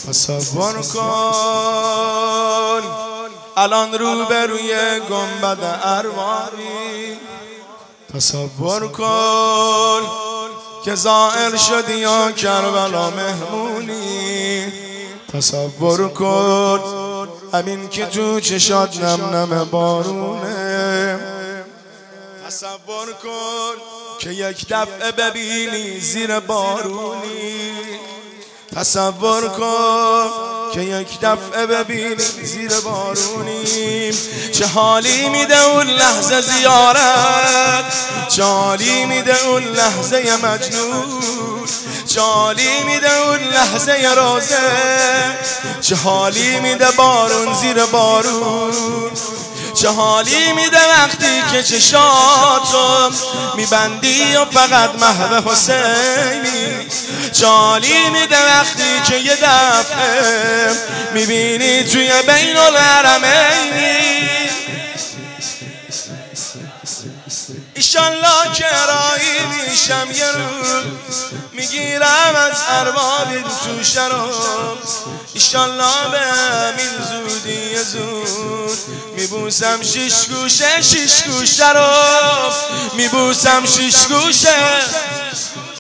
تصور کن الان روبروی گنبد ارواحی، تصور کن که زائر شدی یا کربلا مهمونی، تصور کن همین که تو چشات نم نم بارونه، تصور کن که یک دفعه ببینی زیر بارونی، تصور کن که یک دفعه ببینی زیر بارونی. چه حالی میده اون لحظه زیارت، چه حالی میده اون لحظه مجنون، چه حالی میده اون لحظه روزه، چه حالی میده بارون زیر بارون، چه حالی میده وقتی که چشاتو میبندی و فقط محو حسینی، چه حالی میده وقتی که یه دفعه میبینی توی بین الحرمینی. ایشالله که راهی میشم یه روز میگیرم از ارباب تو شراب، ایشالله به همین زودی زود میبوسم شیش گوشه رو، میبوسم شیش گوشه